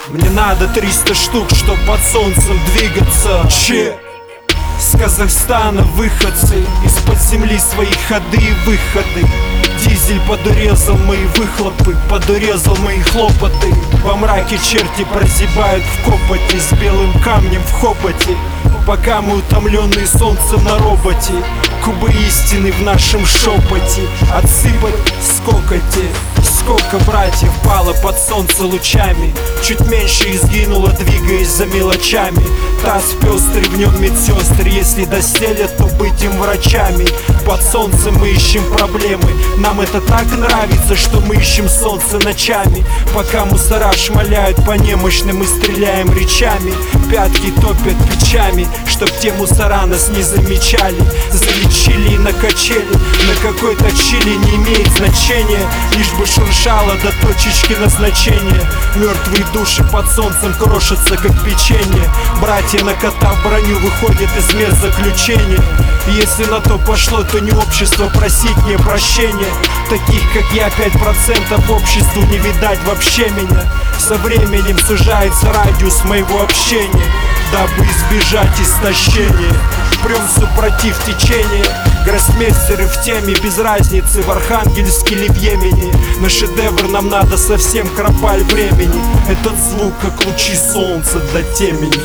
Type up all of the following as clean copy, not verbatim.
Мне надо 300 штук, чтоб под солнцем двигаться. С Казахстана выходцы, из-под земли свои ходы и выходы. Дизель подурезал мои выхлопы, подурезал мои хлопоты. Во мраке черти прозябают в копоте, с белым камнем в хоботе. Пока мы утомленные солнцем на роботе, кубы истины в нашем шепоте. Отсыпать скокоте. Сколько братьев пало под солнце лучами, чуть меньше изгинуло, двигаясь за мелочами. Таз пестрый, в нем медсестры, если доселят, то быть им врачами. Под солнцем мы ищем проблемы, нам это так нравится, что мы ищем солнце ночами. Пока мусора шмаляют по немощным, мы стреляем речами. Пятки топят печами, чтоб те мусора нас не замечали. Залечили и накачели, на какой точили не имеет значения, лишь бы шуршало до точечки назначения. Мертвые души под солнцем крошатся, как печенье. Братья, накатав броню, выходят из мест заключения. Если на то пошло, то не общество просить мне прощения. Таких, как я, 5% обществу не видать вообще меня. Со временем сужается радиус моего общения, дабы избежать истощения. Прям супротив течения. Гроссмейстеры в теме, без разницы, в Архангельске или в Йемене. На шедевр нам надо совсем кропаль времени. Этот звук, как лучи солнца до темени.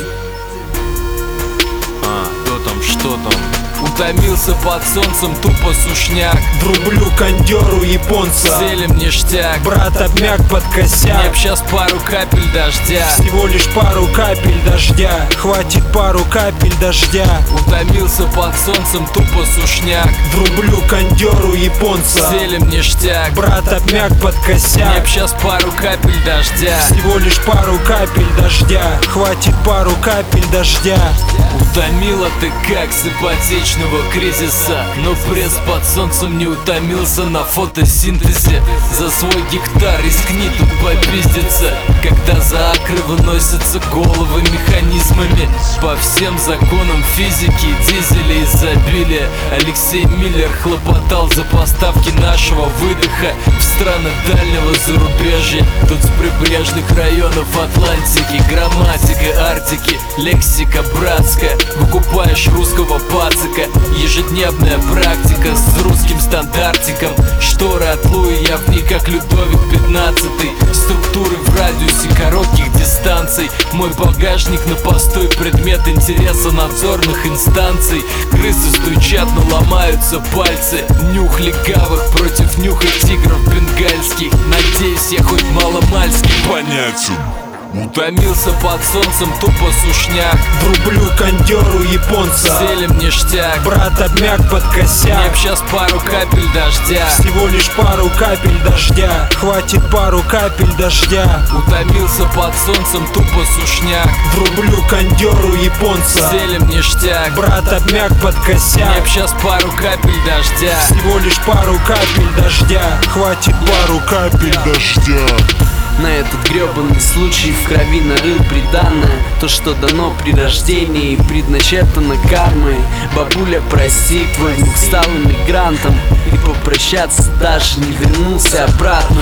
Что там? Утомился под солнцем, тупо сушняк. Врублю кондеру японца, Селим ништяк. брат обмяк под косяк. Мне б щас пару капель дождя. Всего лишь пару капель дождя, хватит пару капель дождя. Утомился под солнцем, тупо сушняк. Врублю кондеру японца, Селим ништяк. брат обмяк под Мне косяк. б щас пару капель дождя. Всего лишь пару капель дождя, хватит пару капель дождя. Утомила ты как с ипотечного кризиса, но пресс под солнцем не утомился на фотосинтезе. За свой гектар рискни тут попиздиться, когда за акры выносятся головы механизмами. По всем законам физики, дизеля изобилия, Алексей Миллер хлопотал за поставки нашего выдоха в страны дальнего зарубежья. Тут с прибрежных районов Атлантики, грамматика Арктики, лексика братская. Выкупаешь русского пацака, ежедневная практика с русским стандартиком. Шторы от Луи, я в них как Людовик 15. Структуры в радиусе коротких дистанций. Мой багажник на постой, предмет интереса надзорных инстанций. Крысы стучат, но ломаются пальцы. Нюх легавых против нюха тигров бенгальских. Надеюсь, я хоть маломальски понятен. Утомился под солнцем, тупо сушняк. Врублю кондеру японца, Селим ништяк. брат обмяк под Мне косяк. б щас пару капель дождя. Всего лишь пару капель дождя, хватит пару капель дождя. Утомился под солнцем, тупо сушняк. Врублю кондеру японца, Селим ништяк. брат обмяк под Мне косяк. б щас пару капель дождя. Всего лишь пару капель дождя, хватит пару капель дождя. На этот гребаный случай в крови нарыл приданное. То, что дано при рождении и предначертано кармой. Бабуля, прости, твой внук стал иммигрантом и попрощаться даже не вернулся обратно.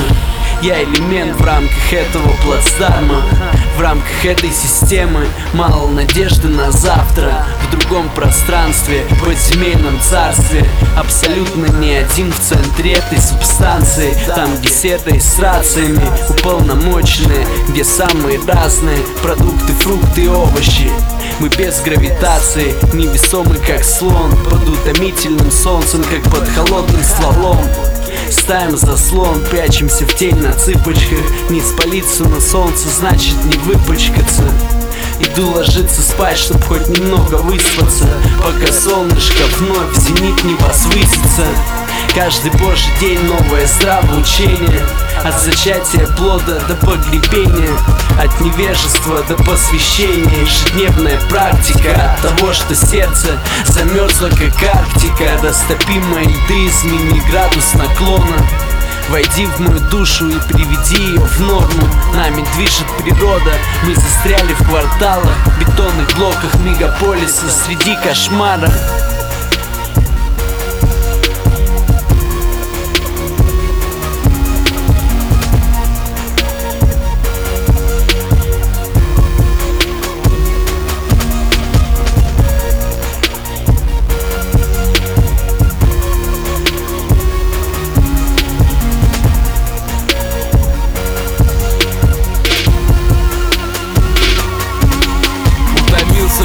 Я элемент в рамках этого плацдарма, в рамках этой системы. Мало надежды на завтра, в другом пространстве, в подземельном царстве. Абсолютно не один в центре этой субстанции. Там, где сетой с рациями уполномоченные, где самые разные продукты, фрукты и овощи. Мы без гравитации, невесомы как слон, под утомительным солнцем, как под холодным стволом. Ставим заслон, прячемся в тень на цыпочках. Не спалиться на солнце, значит не выпачкаться. Иду ложиться спать, чтоб хоть немного выспаться, пока солнышко вновь в зенит не возвысится. Каждый божий день новое здравоучение. От зачатия плода до погребения, от невежества до посвящения. Ежедневная практика от того, что сердце замерзло как Арктика. Растопимое льды, измени градус наклона. Войди в мою душу и приведи ее в норму. Нами движет природа, мы застряли в кварталах, бетонных блоках мегаполиса среди кошмара.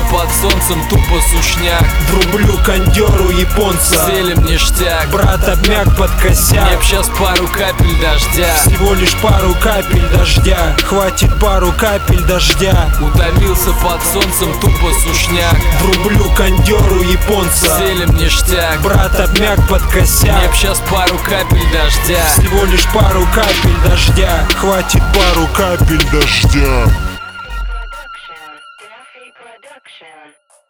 под солнцем тупо сушняк. Врублю кондеру японца, Селим ништяк. брат обмяк под косяк. Мне б щас пару капель дождя. Всего лишь пару капель дождя, хватит пару капель дождя. Утомился под солнцем тупо сушняк. Врублю кондеру японца, Селим ништяк. брат обмяк под Мне косяк. б щас пару капель дождя. Всего лишь пару капель дождя, хватит пару капель дождя. Production.